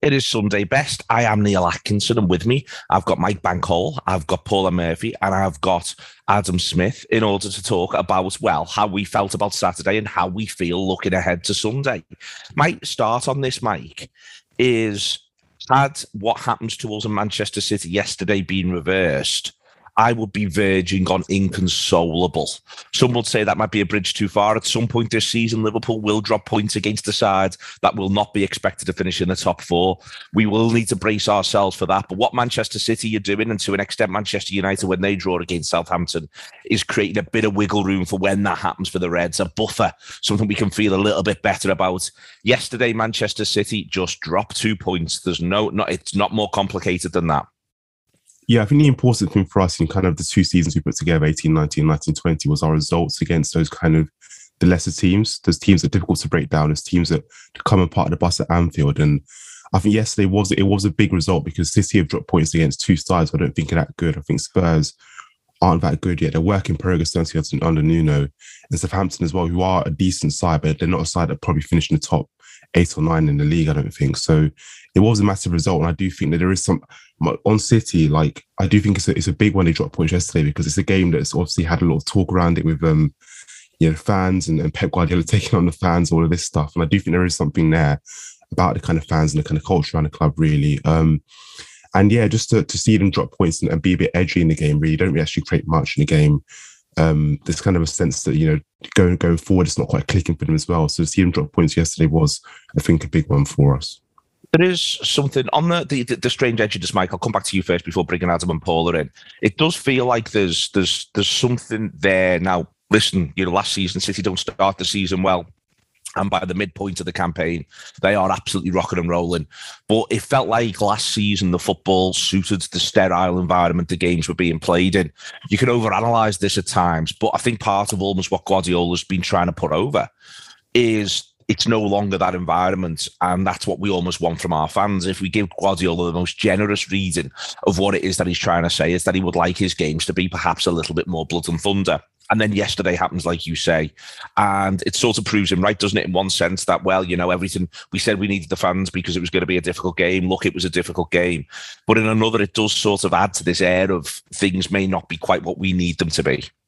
It is Sunday best. I am Neil Atkinson, and with me, I've got Mike Bankhall, I've got Paula Murphy, and I've got Adam Smith in order to talk about, well, how we felt about Saturday and how we feel looking ahead to Sunday. My start on this, Mike, is had what happens to us in Manchester City yesterday been reversed, I would be verging on inconsolable. Some would say that might be a bridge too far. At some point this season, Liverpool will drop points against the side that will not be expected to finish in the top four. We will need to brace ourselves for that. But what Manchester City are doing, and to an extent Manchester United when they draw against Southampton, is creating a bit of wiggle room for when that happens for the Reds, a buffer, something we can feel a little bit better about. Yesterday, Manchester City just dropped 2 points. It's not more complicated than that. Yeah, I think the important thing for us in kind of the two seasons we put together, 18-19, 19-20, was our results against those kind of the lesser teams, those teams that are difficult to break down, those teams that come and part of the bus at Anfield. And I think yesterday it was a big result because City have dropped points against two sides who I don't think are that good. I think Spurs aren't that good yet. They're work in progress under Nuno, and Southampton as well, who are a decent side, but they're not a side that probably finish in the top 8 or 9 in the league, I don't think. So it was a massive result, and I do think that there is some on City. Like, I do think it's a big one. They dropped points yesterday because it's a game that's obviously had a lot of talk around it with fans and Pep Guardiola taking on the fans, all of this stuff. And I do think there is something there about the kind of fans and the kind of culture around the club, really. And yeah, just to see them drop points and be a bit edgy in the game, really, don't really actually create much in the game. There's kind of a sense that, going forward, it's not quite clicking for them as well. So to see them drop points yesterday was, I think, a big one for us. There is something on the strange edge of this, Mike. I'll come back to you first before bringing Adam and Paula in. It does feel like there's something there. Now, listen, last season, City don't start the season well. And by the midpoint of the campaign, they are absolutely rocking and rolling. But it felt like last season, the football suited the sterile environment the games were being played in. You can overanalyze this at times, but I think part of almost what Guardiola's been trying to put over is it's no longer that environment, and that's what we almost want from our fans. If we give Guardiola the most generous reading of what it is that he's trying to say, is that he would like his games to be perhaps a little bit more blood and thunder. And then yesterday happens, like you say, and it sort of proves him right, doesn't it, in one sense that, well, everything we said we needed the fans because it was going to be a difficult game. Look, it was a difficult game. But in another, it does sort of add to this air of things may not be quite what we need them to be.